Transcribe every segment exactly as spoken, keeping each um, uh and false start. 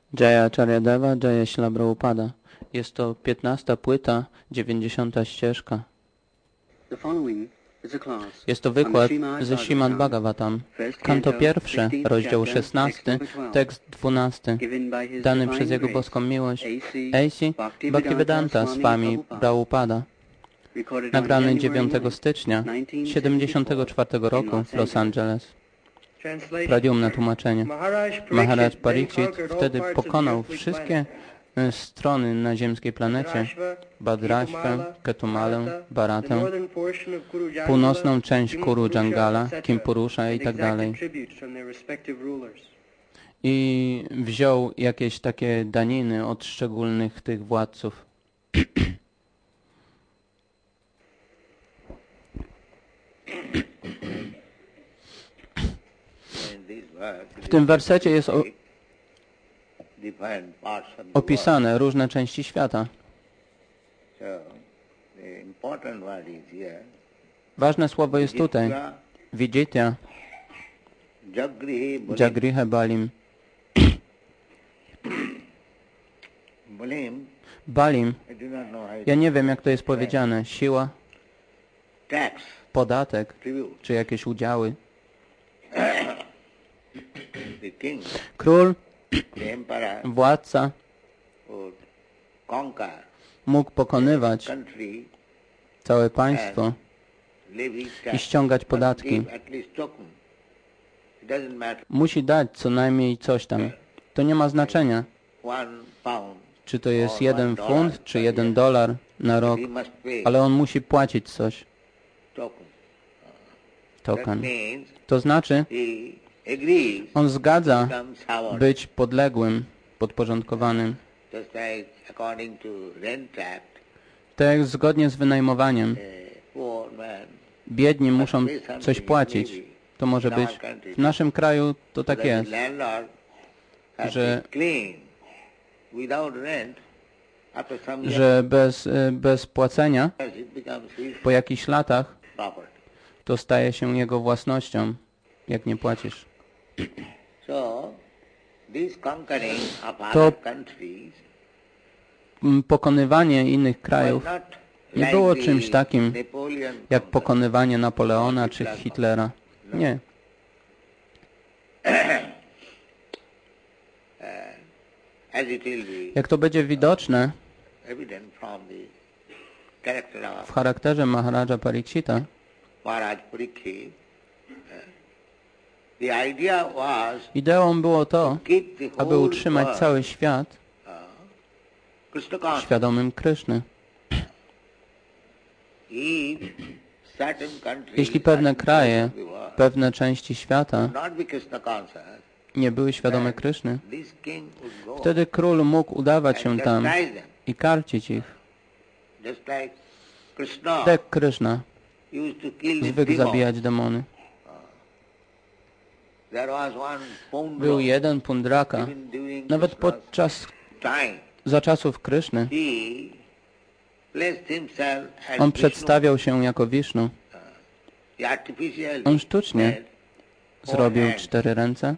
Jaya Acharyadeva, Jaya Śrīla Prabhupada. Jest to piętnasta płyta, dziewięćdziesiąta ścieżka. Jest to wykład ze Śrīmad Bhagavatam, kanto pierwsze, rozdział szesnasty, tekst dwunasty, dany przez Jego boską miłość A C Bhaktivedanta Swami Prabhupada, nagrany dziewiątego stycznia siedemdziesiątego czwartego roku w Los Angeles. Pradyumne tłumaczenie. Maharaj Pariksit wtedy pokonał wszystkie strony na ziemskiej planecie, Badraśwę, Ketumalę, Bharatę, północną część Kuru Jangala, Kimpurusza i tak dalej. I wziął jakieś takie daniny od szczególnych tych władców. W tym wersecie jest o, opisane różne części świata. Ważne słowo jest tutaj. Viditya, Jagriha Balim. Balim, ja nie wiem jak to jest powiedziane, siła, podatek, czy jakieś udziały. Król, władca mógł pokonywać całe państwo i ściągać podatki. Musi dać co najmniej coś tam. To nie ma znaczenia, czy to jest jeden funt, czy jeden dolar na rok, ale on musi płacić coś. Token. To znaczy, on zgadza być podległym, podporządkowanym. Tak zgodnie z wynajmowaniem. Biedni muszą coś płacić. To może być. W naszym kraju to tak jest, że, że bez, bez płacenia po jakichś latach to staje się jego własnością, jak nie płacisz. To pokonywanie innych krajów nie było czymś takim, jak pokonywanie Napoleona czy Hitlera. Nie. Jak to będzie widoczne w charakterze Maharaja Parikshita, ideą było to, aby utrzymać cały świat świadomym Kryszny. Jeśli pewne kraje, pewne części świata nie były świadome Kryszny, wtedy król mógł udawać się tam i karcić ich. Tak Kryszna zwykł zabijać demony. Był jeden Pundraka, nawet podczas, za czasów Kryszny, on przedstawiał się jako Wisznu. On sztucznie zrobił cztery ręce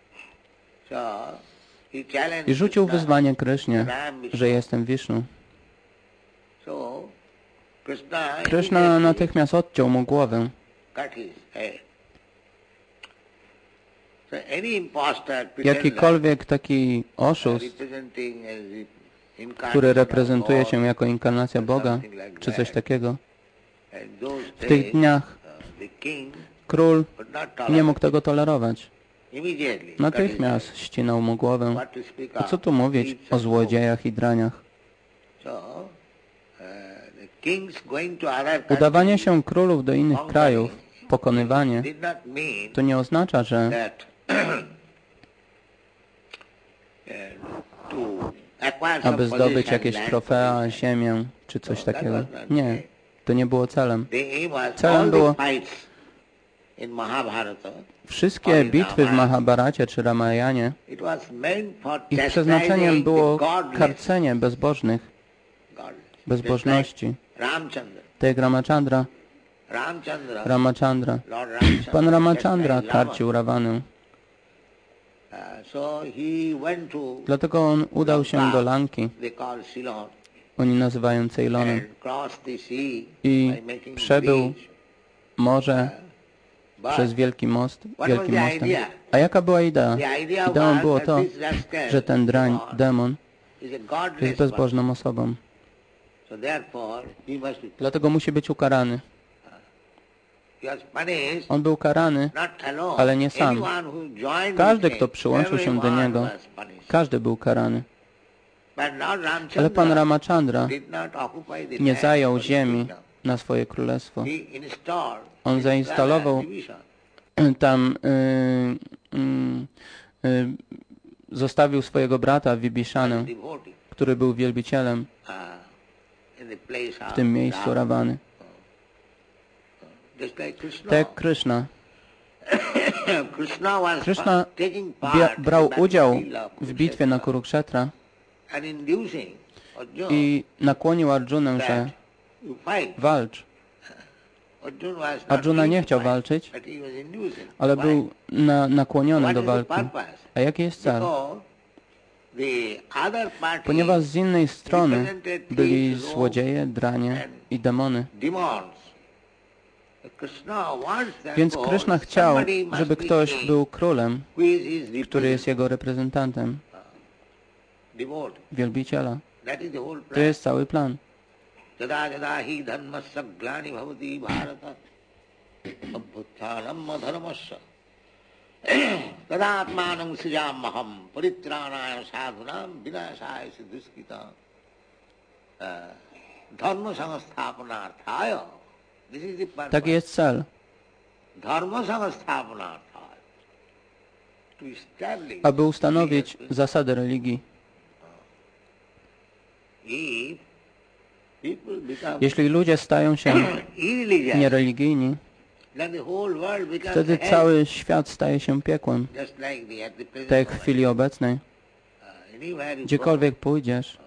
i rzucił wyzwanie Krysznie, że jestem Wisznu. Kryszna natychmiast odciął mu głowę. Jakikolwiek taki oszust, który reprezentuje się jako inkarnacja Boga, czy coś takiego, w tych dniach król nie mógł tego tolerować. Natychmiast ścinał mu głowę. A co tu mówić o złodziejach i draniach? Udawanie się królów do innych krajów, pokonywanie, to nie oznacza, że aby zdobyć jakieś trofea, ziemię, czy coś takiego. Nie, to nie było celem. Celem było wszystkie bitwy w Mahabharacie czy Ramayanie. Ich przeznaczeniem było karcenie bezbożnych, bezbożności. Tak Ramachandra, Ramachandra. Pan Ramachandra karcił Rawanę. Dlatego on udał się do Lanki, oni nazywają Ceylonem, i przebył morze przez wielki most, wielkim mostem. A jaka była idea? Ideą było to, że ten drań, demon, jest bezbożną osobą. Dlatego musi być ukarany. On był karany, ale nie sam. Każdy, kto przyłączył się do niego, każdy był karany. Ale Pan Ramachandra nie zajął ziemi na swoje królestwo. On zainstalował tam, y, y, y, zostawił swojego brata Vibhishanę, który był wielbicielem w tym miejscu Rawany. Tak jak Krishna. Krishna brał udział w bitwie na Kurukshetra i nakłonił Arjunę, że walcz. Arjuna nie chciał walczyć, ale był na, nakłoniony do walki. A jaki jest cel? Ponieważ z innej strony byli złodzieje, dranie i demony. Więc Krishna chciał, żeby ktoś był królem, który jest jego reprezentantem, wielbiciela. To jest cały plan. Taki jest cel. Aby ustanowić zasady religii. Jeśli ludzie stają się niereligijni, wtedy cały świat staje się piekłem. Tak jak w chwili obecnej. Gdziekolwiek pójdziesz,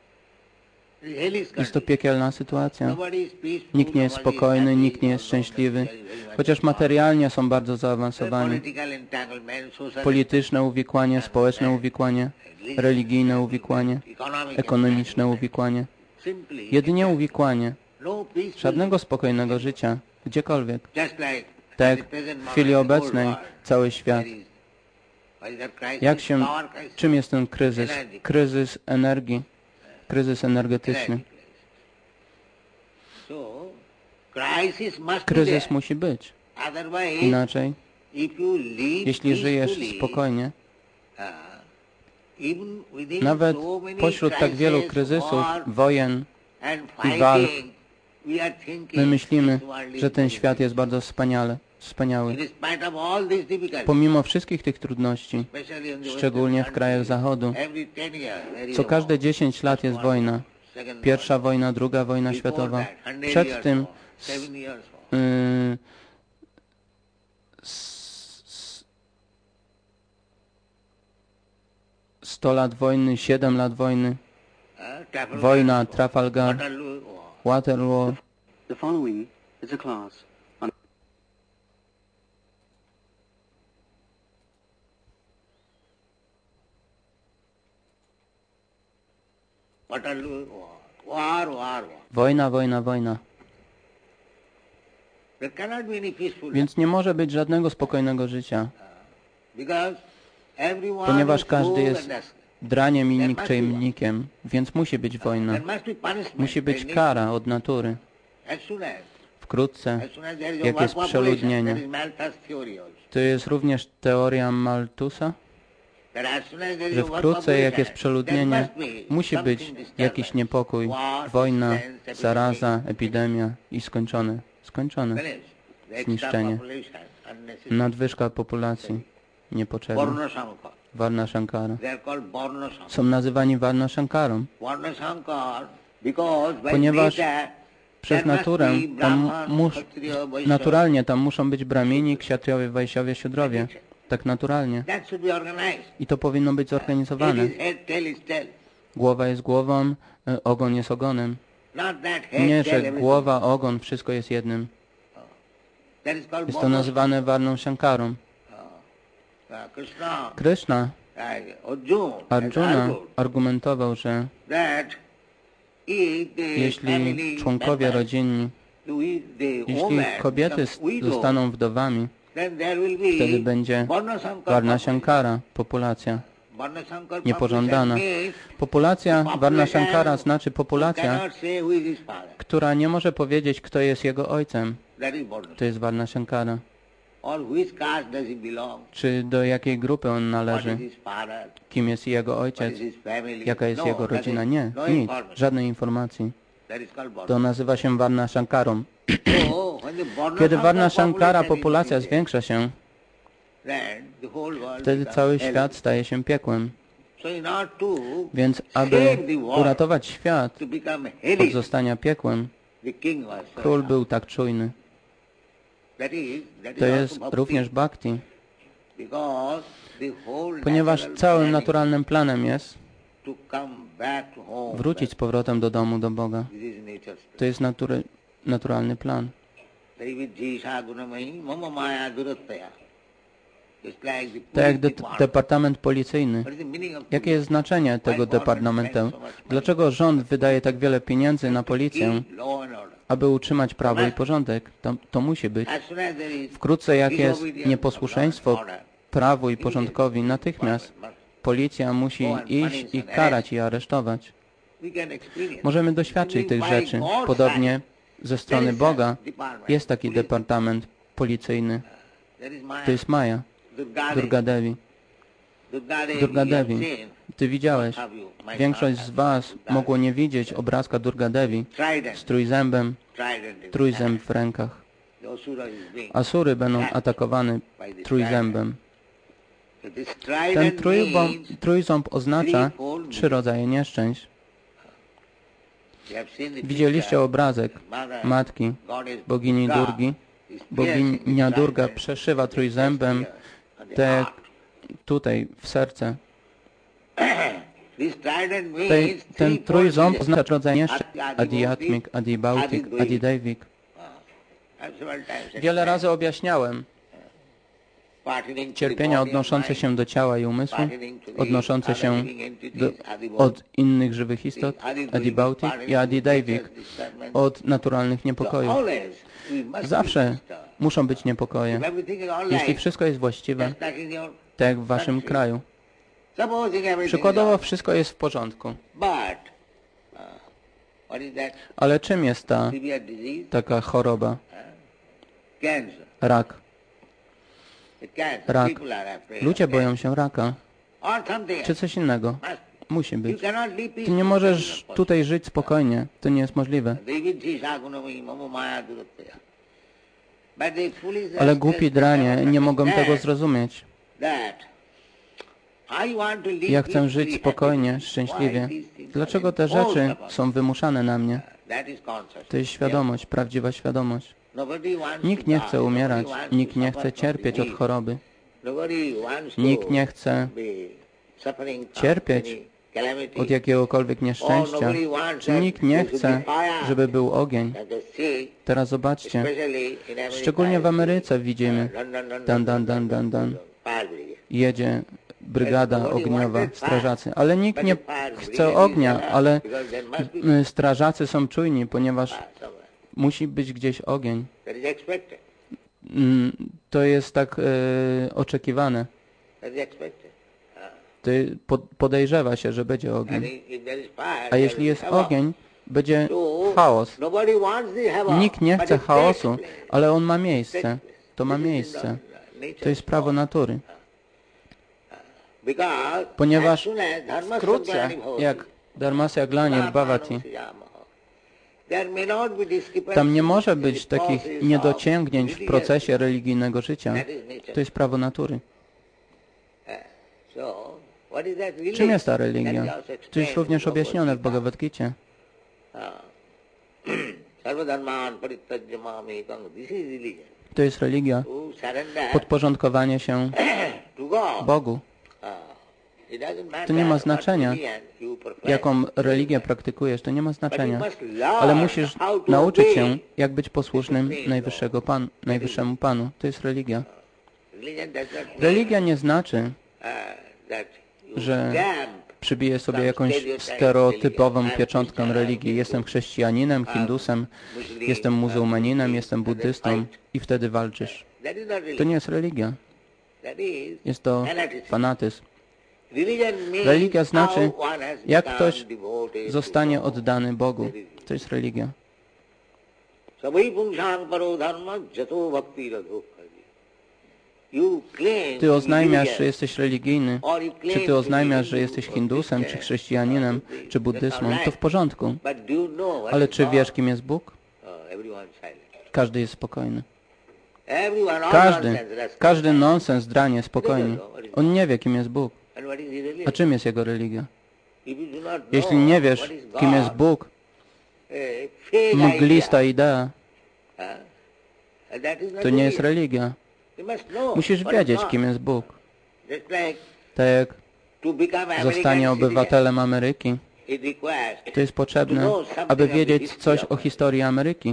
jest to piekielna sytuacja. Nikt nie jest spokojny, nikt nie jest szczęśliwy, chociaż materialnie są bardzo zaawansowani. Polityczne uwikłanie, społeczne uwikłanie, religijne uwikłanie, ekonomiczne uwikłanie. Jedynie uwikłanie. Żadnego spokojnego życia, gdziekolwiek. Tak w chwili obecnej cały świat. Jak się, czym jest ten kryzys? Kryzys energii. Kryzys energetyczny. Kryzys musi być. Inaczej, jeśli żyjesz spokojnie, nawet pośród tak wielu kryzysów, wojen i walk, my myślimy, że ten świat jest bardzo wspaniale, wspaniały. Pomimo wszystkich tych trudności, szczególnie w krajach Zachodu, co każde dziesięć lat jest wojna. Pierwsza wojna, druga wojna światowa. Przed tym y, sto lat wojny, siedem lat wojny, wojna Trafalgar, Waterloo. The following is a class on Wojna, wojna, wojna. Więc nie może być żadnego spokojnego życia, ponieważ każdy jest draniem i nikczemnikiem, więc musi być wojna. Musi być kara od natury. Wkrótce, jak jest przeludnienie. To jest również teoria Malthusa, że wkrótce, jak jest przeludnienie, musi być jakiś niepokój, wojna, zaraza, epidemia i skończone, skończone zniszczenie, nadwyżka populacji niepotrzebna. Varna Shankara. Są nazywani Varna Shankarą, ponieważ przez naturę tam mus, naturalnie tam muszą być Brahmini, Kshatriowie, Wajśyowie, Siudrowie. Tak naturalnie. I to powinno być zorganizowane. Głowa jest głową, ogon jest ogonem. Nie, że głowa, ogon, wszystko jest jednym. Jest to nazywane Varną Shankarą. Kryszna, Arjuna argumentował, że jeśli członkowie rodzinni, jeśli kobiety zostaną wdowami, wtedy będzie Varnashankara, populacja niepożądana. Populacja Varnashankara znaczy populacja, która nie może powiedzieć, kto jest jego ojcem. To jest Varnashankara. Czy do jakiej grupy on należy? Kim jest jego ojciec? Jaka jest jego rodzina? Nie, nic, żadnej informacji. To nazywa się Varnashankarą. Kiedy Varnashankara populacja zwiększa się, wtedy cały świat staje się piekłem. Więc aby uratować świat od zostania piekłem, król był tak czujny. To jest również bhakti, ponieważ całym naturalnym planem jest wrócić z powrotem do domu, do Boga. To jest natury, naturalny plan. Tak jak de departament policyjny. Jakie jest znaczenie tego departamentu? Dlaczego rząd wydaje tak wiele pieniędzy na policję, aby utrzymać prawo i porządek? To, to musi być. Wkrótce jak jest nieposłuszeństwo prawu i porządkowi, natychmiast policja musi iść i karać i aresztować. Możemy doświadczyć tych rzeczy. Podobnie ze strony Boga jest taki departament policyjny. To jest Maja, Durga Devi. Durga Devi, Ty widziałeś. Większość z Was mogło nie widzieć obrazka Durga Devi z trójzębem, trójzęb w rękach. Asury będą atakowane trójzębem. Ten trójząb, trójząb oznacza trzy rodzaje nieszczęść. Widzieliście obrazek matki, bogini Durgi. Boginia Durga przeszywa trójzębem te tutaj w serce. Te, ten trójząb oznacza rodzaj nieszczęść. Adhyatmik, Adhibautik, Adhidaivik. Wiele razy objaśniałem cierpienia odnoszące się do ciała i umysłu, odnoszące się do, od innych żywych istot, Adhibautik, i Adhidaivik, od naturalnych niepokojów. Zawsze muszą być niepokoje. Jeśli wszystko jest właściwe, tak jak w waszym kraju. Przykładowo wszystko jest w porządku. Ale czym jest ta taka choroba? Rak. Rak. Ludzie boją się raka. Czy coś innego. Musi być. Ty nie możesz tutaj żyć spokojnie. To nie jest możliwe. Ale głupi dranie nie mogą tego zrozumieć. Ja chcę żyć spokojnie, szczęśliwie. Dlaczego te rzeczy są wymuszane na mnie? To jest świadomość, prawdziwa świadomość. Nikt nie chce umierać, nikt nie chce cierpieć od choroby. Nikt nie chce cierpieć od jakiegokolwiek nieszczęścia. Czy nikt nie chce, żeby był ogień? Teraz zobaczcie, szczególnie w Ameryce widzimy, dan, dan, dan, dan, dan, jedzie brygada ogniowa, strażacy. Ale nikt nie chce ognia, ale strażacy są czujni, ponieważ musi być gdzieś ogień. To jest tak e, oczekiwane. To podejrzewa się, że będzie ogień. A jeśli jest ogień, będzie chaos. Nikt nie chce chaosu, ale on ma miejsce. To ma miejsce. To jest prawo natury. Ponieważ wkrótce, jak Dharmasya Glanir Bhavati, tam nie może być takich niedociągnięć w procesie religijnego życia. To jest prawo natury. Czym jest ta religia? To jest również objaśnione w Bhagavad Gicie. To jest religia. Podporządkowanie się Bogu. To nie ma znaczenia, jaką religię praktykujesz, to nie ma znaczenia. Ale musisz nauczyć się, jak być posłusznym Najwyższego Pan, Najwyższemu Panu. To jest religia. Religia nie znaczy, że przybiję sobie jakąś stereotypową pieczątkę religii. Jestem chrześcijaninem, hindusem, jestem muzułmaninem, jestem buddystą i wtedy walczysz. To nie jest religia. Jest to fanatyzm. Religia znaczy, jak ktoś zostanie oddany Bogu. To jest religia. Ty oznajmiasz, że jesteś religijny, czy ty oznajmiasz, że jesteś hindusem, czy chrześcijaninem, czy buddystą, to w porządku. Ale czy wiesz, kim jest Bóg? Każdy jest spokojny. Każdy, każdy nonsens dranie spokojnie. On nie wie, kim jest Bóg. A czym jest jego religia? Jeśli nie wiesz, kim jest Bóg, mglista idea, to nie jest religia. Musisz wiedzieć, kim jest Bóg. Tak jak zostanie obywatelem Ameryki, to jest potrzebne, aby wiedzieć coś o historii Ameryki.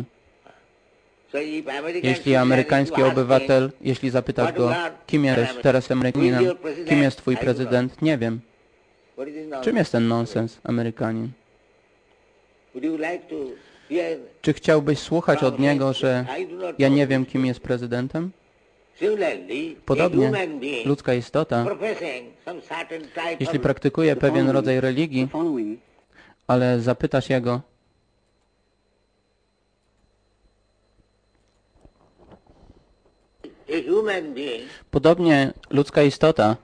Jeśli amerykański obywatel, jeśli zapytasz go, kim jesteś teraz Amerykaninem, kim jest twój prezydent, nie wiem. Czym jest ten nonsens, Amerykanin? Czy chciałbyś słuchać od niego, że ja nie wiem, kim jest prezydentem? Podobnie ludzka istota, jeśli praktykuje pewien rodzaj religii, ale zapytasz jego, podobnie ludzka istota,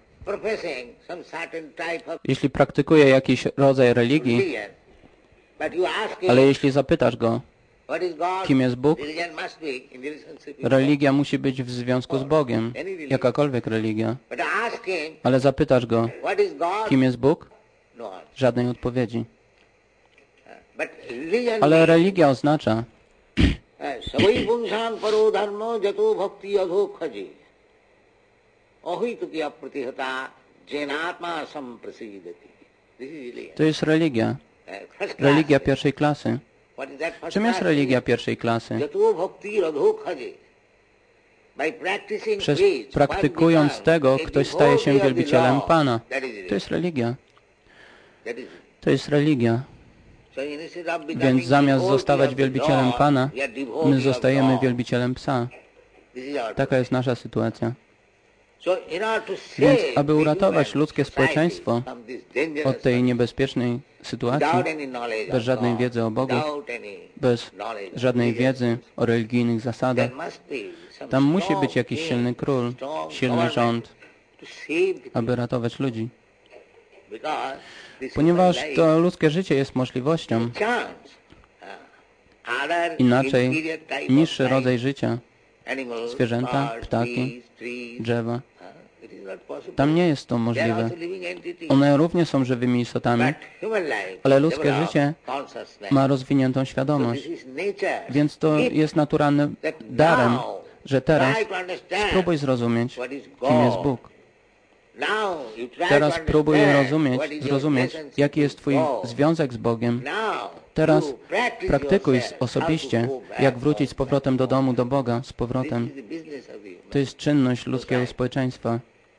jeśli praktykuje jakiś rodzaj religii, ale jeśli zapytasz go, kim jest Bóg, religia musi być w związku z Bogiem, jakakolwiek religia, ale zapytasz go, kim jest Bóg, żadnej odpowiedzi. Ale religia oznacza, to jest religia. Religia pierwszej klasy. Czym jest religia pierwszej klasy? Przez praktykując tego, ktoś staje się wielbicielem Pana. To jest religia. To jest religia. Więc zamiast zostawać wielbicielem Pana, my zostajemy wielbicielem psa. Taka jest nasza sytuacja. Więc aby uratować ludzkie społeczeństwo od tej niebezpiecznej sytuacji, bez żadnej wiedzy o Bogu, bez żadnej wiedzy o religijnych zasadach, tam musi być jakiś silny król, silny rząd, aby ratować ludzi. Ponieważ to ludzkie życie jest możliwością, inaczej niższy rodzaj życia, zwierzęta, ptaki, drzewa, tam nie jest to możliwe. One również są żywymi istotami, ale ludzkie życie ma rozwiniętą świadomość. Więc to jest naturalnym darem, że teraz spróbuj zrozumieć, kim jest Bóg. Teraz próbuj rozumieć, zrozumieć, jaki jest twój związek z Bogiem. Teraz praktykuj osobiście, jak wrócić z powrotem do domu, do Boga, z powrotem. To jest czynność ludzkiego społeczeństwa.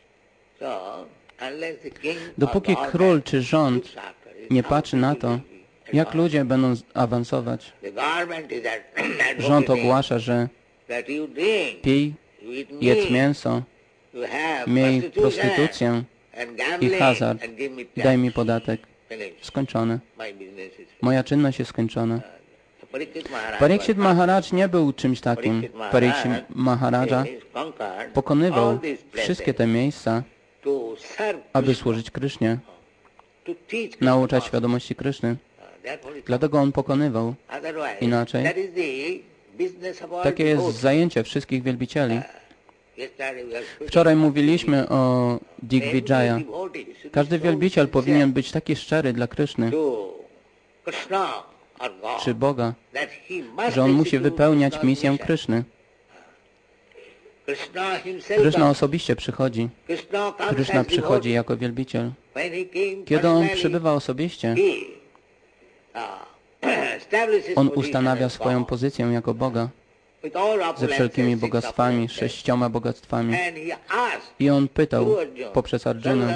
Dopóki król czy rząd nie patrzy na to, jak ludzie będą awansować, rząd ogłasza, że pij, jedz mięso, miej prostytucję i hazard, daj mi podatek. Skończone. Moja czynność jest skończona. Pariksit Maharaj nie był czymś takim. Pariksit Maharaja pokonywał wszystkie te miejsca, aby służyć Krysznie, nauczać świadomości Kryszny. Dlatego on pokonywał. Inaczej, takie jest zajęcie wszystkich wielbicieli. Wczoraj mówiliśmy o Digvijaya. Każdy wielbiciel powinien być taki szczery dla Kryszny, czy Boga, że on musi wypełniać misję Kryszny. Kryszna osobiście przychodzi. Kryszna przychodzi jako wielbiciel. Kiedy on przybywa osobiście, on ustanawia swoją pozycję jako Boga. ze wszelkimi bogactwami, sześcioma bogactwami. I on pytał poprzez Arjunę,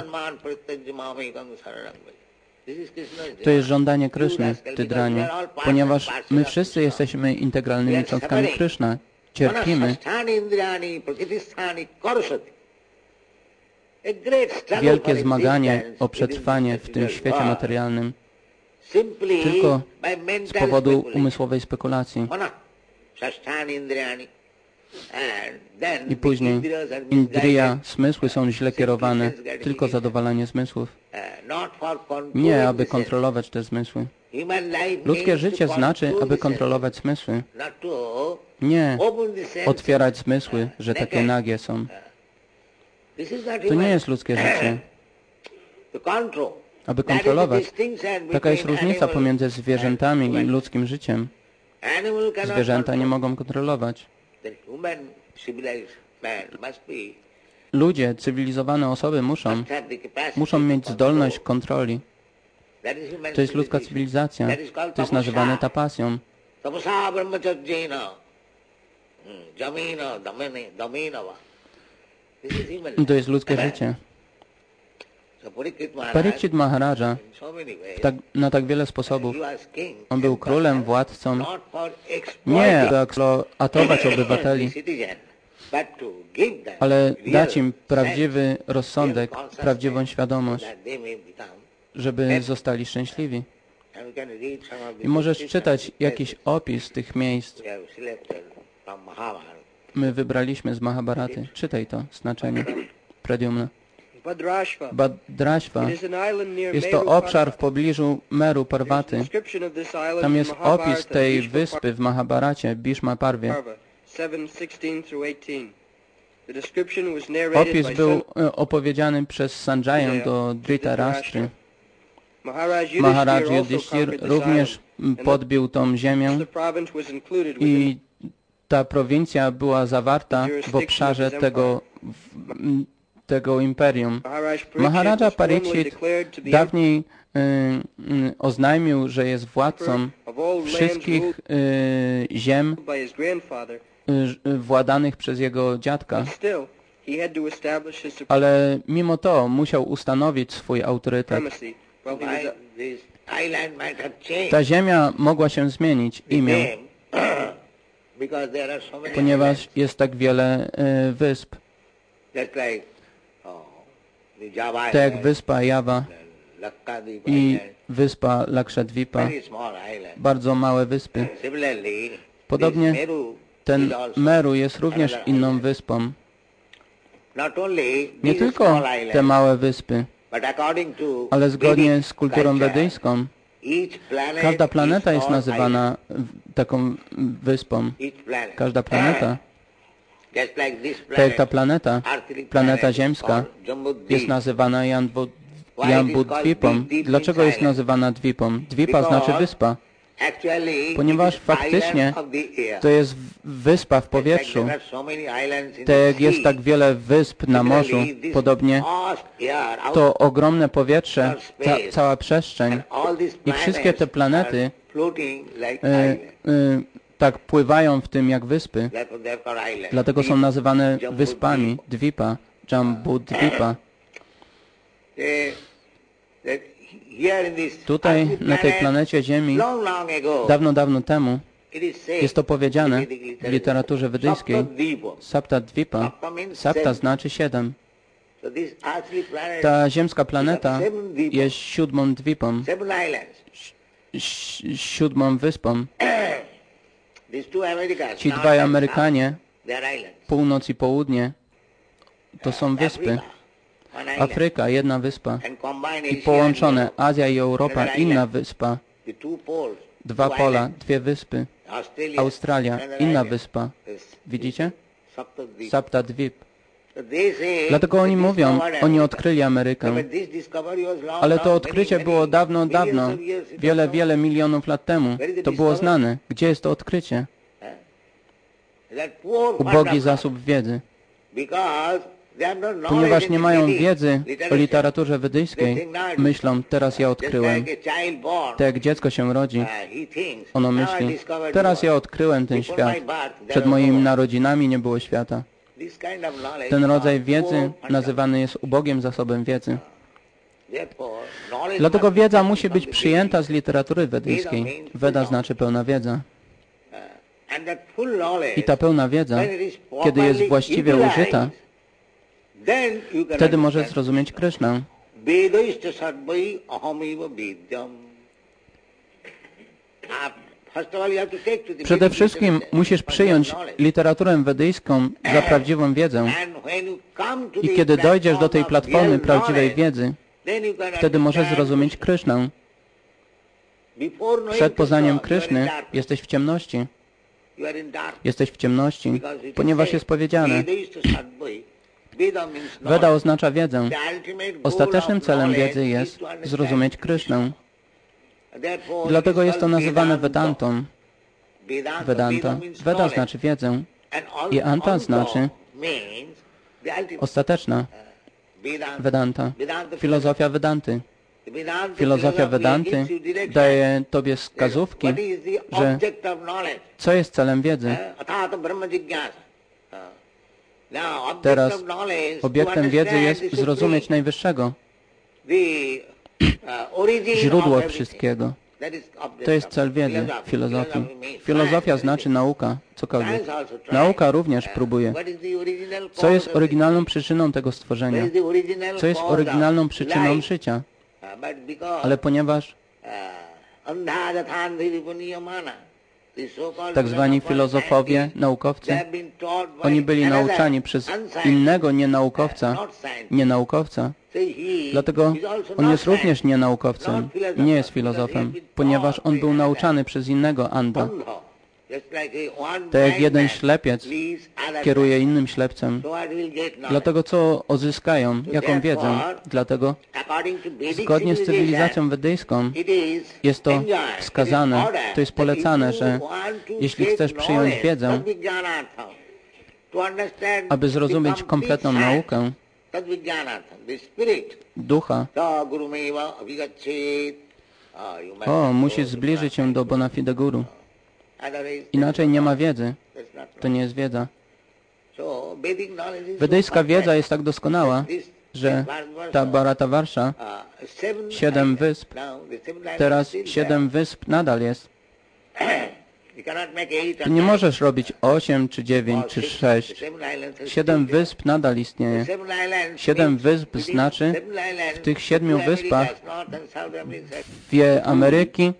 to jest żądanie Kryszny, ty dranie, ponieważ my wszyscy jesteśmy integralnymi cząstkami Kryszna. Cierpimy. Wielkie zmaganie o przetrwanie w tym świecie materialnym tylko z powodu umysłowej spekulacji. I później indriya, zmysły są źle kierowane, tylko zadowalanie zmysłów. Nie, aby kontrolować te zmysły. Ludzkie życie znaczy, aby kontrolować zmysły. Nie otwierać zmysły, że takie nagie są. To nie jest ludzkie życie. Aby kontrolować. Taka jest różnica pomiędzy zwierzętami i ludzkim życiem. Zwierzęta nie mogą kontrolować. Ludzie, cywilizowane osoby muszą, muszą mieć zdolność kontroli. To jest ludzka cywilizacja. To jest nazywane tapasją. To jest ludzkie życie. Parikshit Maharaja tak, na tak wiele sposobów. On był królem, władcą, nie aby eksploatować obywateli, ale dać im prawdziwy rozsądek, prawdziwą świadomość, żeby zostali szczęśliwi. I możesz czytać jakiś opis tych miejsc. My wybraliśmy z Mahabharaty. Czytaj to znaczenie. Pradyumna. Bhadrashva jest to obszar w pobliżu Meru Parwaty. Tam jest opis tej wyspy w Mahabharacie, Bhishma Parwie. Opis był opowiedziany przez Sanjaję do Dhritarashtry. Maharaj Yudhishthir również podbił tą ziemię i ta prowincja była zawarta w obszarze tego, tego imperium. Maharaja Parikshit dawniej y, y, oznajmił, że jest władcą wszystkich y, ziem y, władanych przez jego dziadka. Ale mimo to musiał ustanowić swój autorytet. Ta ziemia mogła się zmienić imię, ponieważ jest tak wiele y, wysp. Tak jak wyspa Java i wyspa Lakshadvipa, bardzo małe wyspy. Podobnie ten Meru jest również inną wyspą. Nie tylko te małe wyspy, ale zgodnie z kulturą wedyjską, każda planeta jest nazywana taką wyspą. Każda planeta. Tak jak ta planeta, planeta ziemska, jest nazywana Jambudvipą. Dlaczego jest nazywana Dwipą? Dwipa znaczy wyspa. Ponieważ faktycznie to jest wyspa w powietrzu. Tak jak jest tak wiele wysp na morzu, podobnie to ogromne powietrze, ca cała przestrzeń i wszystkie te planety y, y, tak pływają w tym jak wyspy. Dlatego są nazywane wyspami Dwipa, Jambudvipa. Tutaj, na tej planecie Ziemi, dawno, dawno temu, jest to powiedziane w literaturze wedyjskiej, Sapta Dwipa. Sapta znaczy siedem. Ta ziemska planeta jest siódmą Dwipą, siódmą wyspą. Ci dwaj Amerykanie, północ i południe, to są wyspy. Afryka, jedna wyspa. I połączone Azja i Europa, inna wyspa. Dwa pola, dwie wyspy. Australia, inna wyspa. Widzicie? Sapta Dwip. Dlatego oni mówią, oni odkryli Amerykę. Ale to odkrycie było dawno, dawno, wiele, wiele milionów lat temu. To było znane. Gdzie jest to odkrycie? Ubogi zasób wiedzy. Ponieważ nie mają wiedzy o literaturze wedyjskiej, myślą, teraz ja odkryłem. Tak jak dziecko się rodzi, ono myśli, teraz ja odkryłem ten świat. Przed moimi narodzinami nie było świata. Ten rodzaj wiedzy nazywany jest ubogim zasobem wiedzy. Dlatego wiedza musi być przyjęta z literatury wedyjskiej. Weda znaczy pełna wiedza. I ta pełna wiedza, kiedy jest właściwie użyta, wtedy może zrozumieć Krysznę. Przede wszystkim musisz przyjąć literaturę wedyjską za prawdziwą wiedzę. I kiedy dojdziesz do tej platformy prawdziwej wiedzy, wtedy możesz zrozumieć Krysznę. Przed poznaniem Kryszny jesteś w ciemności. Jesteś w ciemności, ponieważ jest powiedziane, Weda oznacza wiedzę. Ostatecznym celem wiedzy jest zrozumieć Krysznę. Dlatego jest to nazywane Vedantą. Vedanta. Veda znaczy wiedzę i Anta znaczy ostateczna. Vedanta. Filozofia Vedanty. Filozofia Vedanty daje Tobie wskazówki, że co jest celem wiedzy. Teraz obiektem wiedzy jest zrozumieć Najwyższego. Źródło wszystkiego. To jest cel wiedzy, filozofii. Filozofia znaczy nauka, cokolwiek. Nauka również próbuje. Co jest oryginalną przyczyną tego stworzenia? Co jest oryginalną przyczyną życia? Ale ponieważ tak zwani filozofowie, naukowcy, oni byli nauczani przez innego nienaukowca, nienaukowca, dlatego on jest również nienaukowcem i nie jest filozofem, ponieważ on był nauczany przez innego Anda. Tak jak jeden ślepiec kieruje innym ślepcem. Dlatego co uzyskają? Jaką wiedzę? Dlatego zgodnie z cywilizacją wedyjską jest to wskazane, to jest polecane, że jeśli chcesz przyjąć wiedzę, aby zrozumieć kompletną naukę, ducha, o, musisz zbliżyć się do bona fide guru. Inaczej nie ma wiedzy. To nie jest wiedza. Wedyjska wiedza jest tak doskonała, że ta Bharatavarsha, siedem wysp, teraz siedem wysp nadal jest. Ty nie możesz robić osiem, czy dziewięć, czy sześć. Siedem wysp nadal istnieje. Siedem wysp znaczy w tych siedmiu wyspach dwie Ameryki,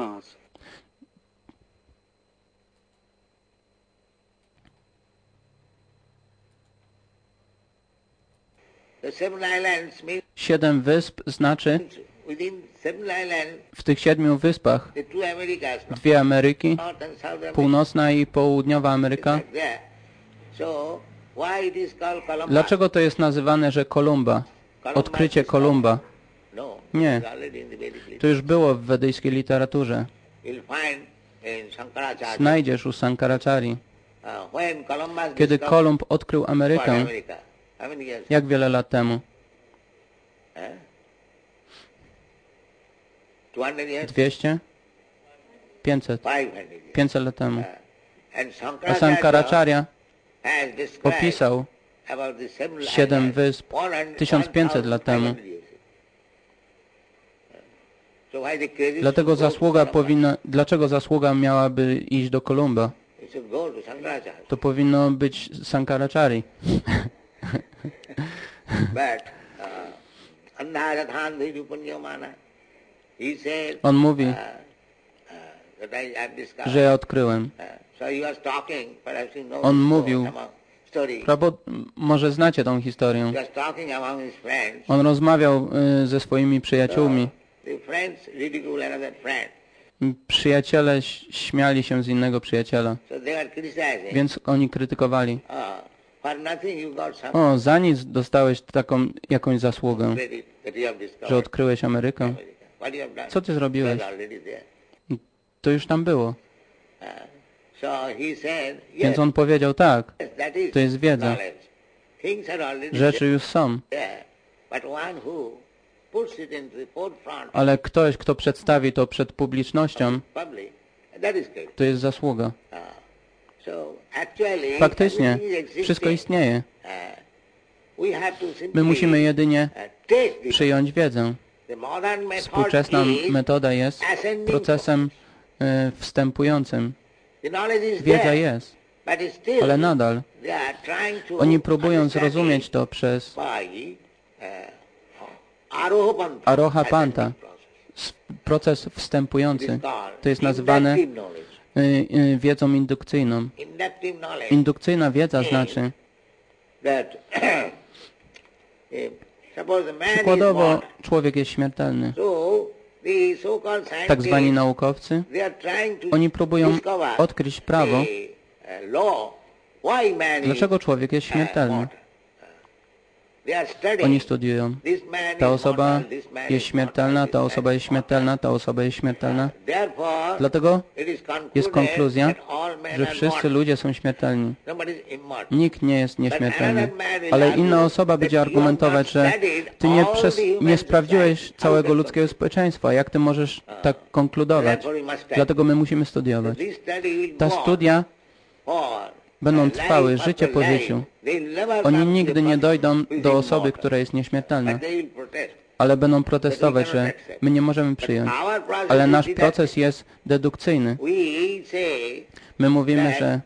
siedem wysp znaczy w tych siedmiu wyspach dwie Ameryki, północna i południowa Ameryka. Dlaczego to jest nazywane, że Kolumba? Odkrycie Kolumba. Nie. To już było w wedyjskiej literaturze. Znajdziesz u Sankaracharyi. Kiedy Kolumb odkrył Amerykę, jak wiele lat temu? Dwieście? Pięćset. Pięćset lat temu. A Sankaracharya opisał siedem wysp tysiąc pięćset lat temu. Dlatego zasługa powinna, dlaczego zasługa miałaby iść do Kolumba? To powinno być Sankaracharyi. On mówi, że ja odkryłem. On mówił, prawo, może znacie tą historię. On rozmawiał y, ze swoimi przyjaciółmi. Przyjaciele śmiali się z innego przyjaciela, więc oni krytykowali. O, za nic dostałeś taką jakąś zasługę, że odkryłeś Amerykę. Co ty zrobiłeś? To już tam było. Więc on powiedział tak, to jest wiedza. Rzeczy już są. Ale ktoś, kto przedstawi to przed publicznością, to jest zasługa. Faktycznie, wszystko istnieje. My musimy jedynie przyjąć wiedzę. Współczesna metoda jest procesem y, wstępującym. Wiedza jest, ale nadal oni próbują zrozumieć to przez Aroha Panta, proces wstępujący. To jest nazywane y, y, wiedzą indukcyjną. Indukcyjna wiedza znaczy, przykładowo człowiek jest śmiertelny. Tak zwani naukowcy, oni próbują odkryć prawo, dlaczego człowiek jest śmiertelny. Oni studiują. Ta osoba jest śmiertelna, ta osoba jest śmiertelna, ta osoba jest śmiertelna. Dlatego jest konkluzja, że wszyscy ludzie są śmiertelni. Nikt nie jest nieśmiertelny. Ale inna osoba będzie argumentować, że ty nie, przez, nie sprawdziłeś całego ludzkiego społeczeństwa. Jak ty możesz tak konkludować? Dlatego my musimy studiować. Ta studia będą trwały życie po życiu. Oni nigdy nie dojdą do osoby, która jest nieśmiertelna, ale będą protestować, że my nie możemy przyjąć. Ale nasz proces jest dedukcyjny. My mówimy, że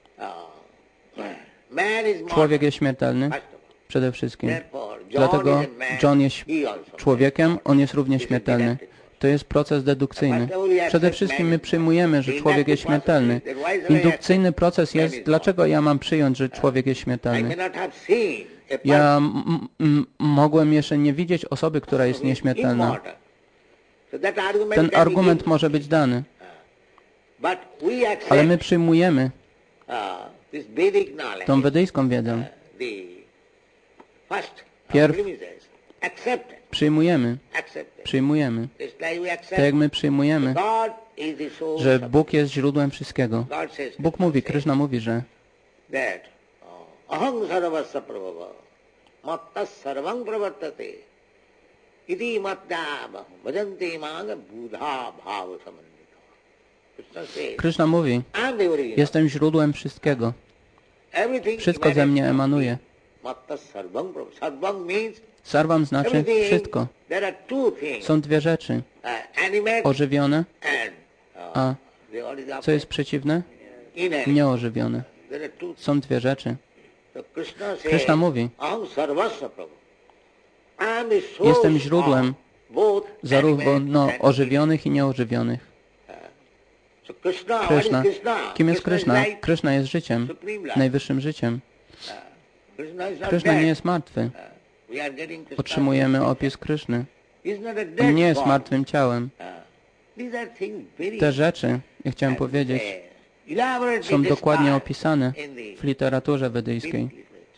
człowiek jest śmiertelny przede wszystkim. Dlatego John jest człowiekiem, on jest również śmiertelny. To jest proces dedukcyjny. Przede wszystkim my przyjmujemy, że człowiek jest śmiertelny. Indukcyjny proces jest, dlaczego ja mam przyjąć, że człowiek jest śmiertelny. Ja m m mogłem jeszcze nie widzieć osoby, która jest nieśmiertelna. Ten argument może być dany. Ale my przyjmujemy tą wedyjską wiedzę. Pierw przyjmujemy, przyjmujemy. Tak jak my przyjmujemy, że Bóg jest źródłem wszystkiego. Bóg mówi, Kryszna mówi, że Kryszna mówi, jestem źródłem wszystkiego. Wszystko ze mnie emanuje. Sarvam znaczy wszystko. Są dwie rzeczy. Ożywione, a co jest przeciwne? Nieożywione. Są dwie rzeczy. Kryszna mówi, jestem źródłem zarówno ożywionych i nieożywionych. Kryszna. Kim jest Kryszna? Kryszna jest życiem, najwyższym życiem. Kryszna nie jest martwy. Otrzymujemy opis Kryszny. On nie jest martwym ciałem. Te rzeczy, ja chciałem powiedzieć, są dokładnie opisane w literaturze wedyjskiej.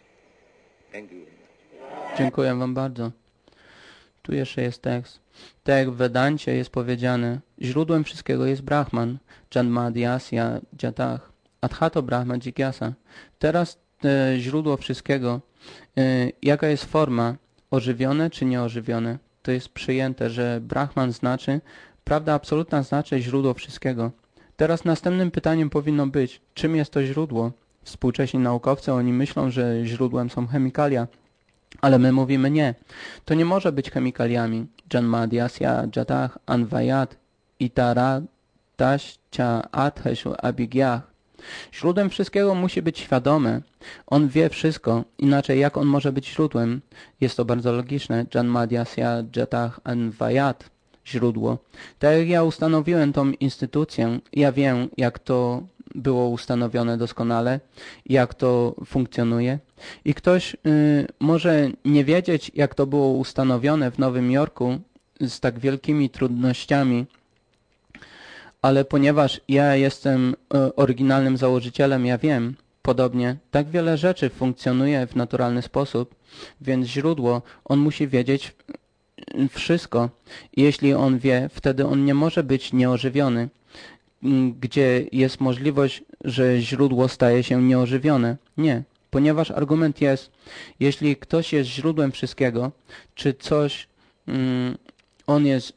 Dziękuję wam bardzo. Tu jeszcze jest tekst. Tak jak w Vedancie jest powiedziane, źródłem wszystkiego jest Brahman, Janmadhyasya Jatah, Adhato Brahma Jigyasa. Teraz e, źródło wszystkiego, e, jaka jest forma, ożywione czy nieożywione? To jest przyjęte, że Brahman znaczy, prawda absolutna znaczy źródło wszystkiego. Teraz następnym pytaniem powinno być, czym jest to źródło? Współcześni naukowcy, oni myślą, że źródłem są chemikalia, ale my mówimy nie. To nie może być chemikaliami. Janmadhyasya Jatah Anvayat Itara Tascha Atheshu Abhigyah. Źródłem wszystkiego musi być świadome. On wie wszystko, inaczej jak on może być źródłem? Jest to bardzo logiczne. Janmadhyasya Jatah Anvayat. Źródło. Tak jak ja ustanowiłem tą instytucję, ja wiem, jak to było ustanowione doskonale, jak to funkcjonuje. I ktoś y, może nie wiedzieć, jak to było ustanowione w Nowym Jorku z tak wielkimi trudnościami, ale ponieważ ja jestem y, oryginalnym założycielem, ja wiem, podobnie, tak wiele rzeczy funkcjonuje w naturalny sposób, więc źródło, on musi wiedzieć wszystko. Jeśli on wie, wtedy on nie może być nieożywiony, gdzie jest możliwość, że źródło staje się nieożywione. Nie. Ponieważ argument jest, jeśli ktoś jest źródłem wszystkiego, czy coś, mm, on jest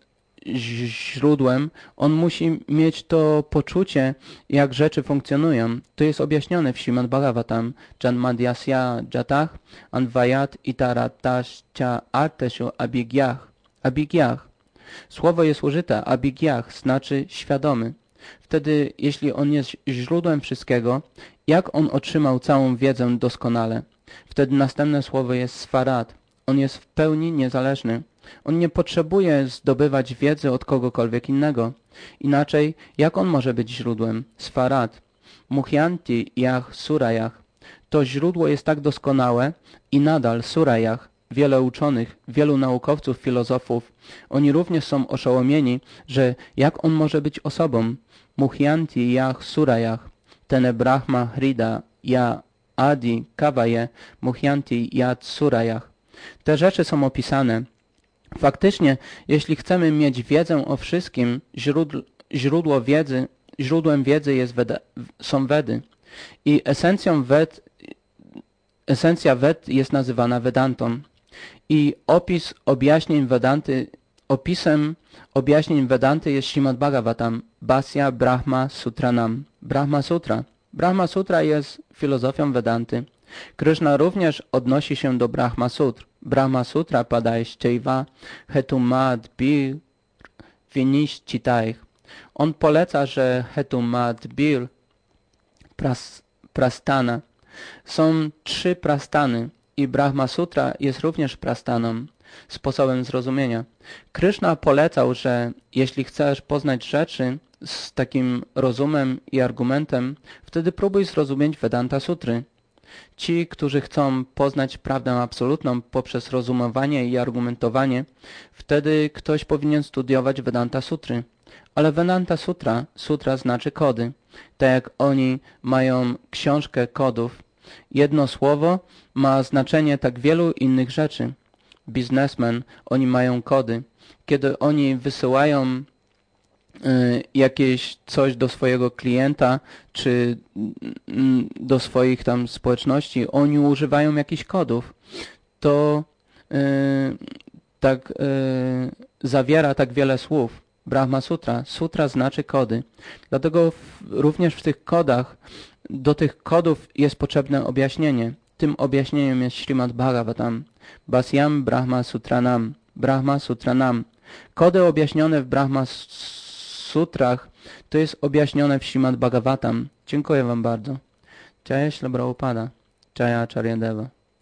źródłem, on musi mieć to poczucie, jak rzeczy funkcjonują. To jest objaśnione w Śrimad Bhagavatam. Janmadhyasya jatah anvayat itaratascha arteshu abigyah. Abigyah. Słowo jest użyte, abigyah, znaczy świadomy. Wtedy, jeśli on jest źródłem wszystkiego, jak on otrzymał całą wiedzę doskonale? Wtedy następne słowo jest svarat. On jest w pełni niezależny. On nie potrzebuje zdobywać wiedzy od kogokolwiek innego. Inaczej, jak on może być źródłem? Svarat. Muhyanti yah surayach. To źródło jest tak doskonałe i nadal surayach. Wiele uczonych, wielu naukowców, filozofów, oni również są oszołomieni, że jak on może być osobą? Muhyanti yah surayach. Tene brahma hrida ya adi kavaye muhyanti yat surayach. Te rzeczy są opisane. Faktycznie, jeśli chcemy mieć wiedzę o wszystkim, źródło, źródło wiedzy, źródłem wiedzy jest Veda, są Vedy. I esencją Ved, esencja Ved jest nazywana Vedantą. I opis objaśnień Vedanty, opisem objaśnień Vedanty jest Śrimad Bhagavatam, Bhasya Brahma Sutranam. Brahma Sutra. Brahma Sutra jest filozofią Vedanty. Krishna również odnosi się do Brahma Sutr. Brahma Sutra padajszczejwa hetumad bir vinishchitaich. On poleca, że hetumad bir pras, prastana. Są trzy prastany i Brahma Sutra jest również prastaną, sposobem zrozumienia. Krishna polecał, że jeśli chcesz poznać rzeczy z takim rozumem i argumentem, wtedy próbuj zrozumieć Vedanta Sutry. Ci, którzy chcą poznać prawdę absolutną poprzez rozumowanie i argumentowanie, wtedy ktoś powinien studiować Vedanta Sutry. Ale Vedanta Sutra, sutra znaczy kody. Tak jak oni mają książkę kodów, jedno słowo ma znaczenie tak wielu innych rzeczy. Biznesmen, oni mają kody. Kiedy oni wysyłają jakieś coś do swojego klienta, czy do swoich tam społeczności, oni używają jakichś kodów. To yy, tak yy, zawiera tak wiele słów. Brahma Sutra. Sutra znaczy kody. Dlatego w, również w tych kodach, do tych kodów jest potrzebne objaśnienie. Tym objaśnieniem jest Śrimad Bhagavatam. Bhasyam Brahma Sutranam. Brahma Sutranam. Kody objaśnione w Brahma Sutrach to jest objaśnione w Śrimad Bhagavatam. Dziękuję wam bardzo. Jaya Śrila Prabhupada. Jaya Acharya Deva.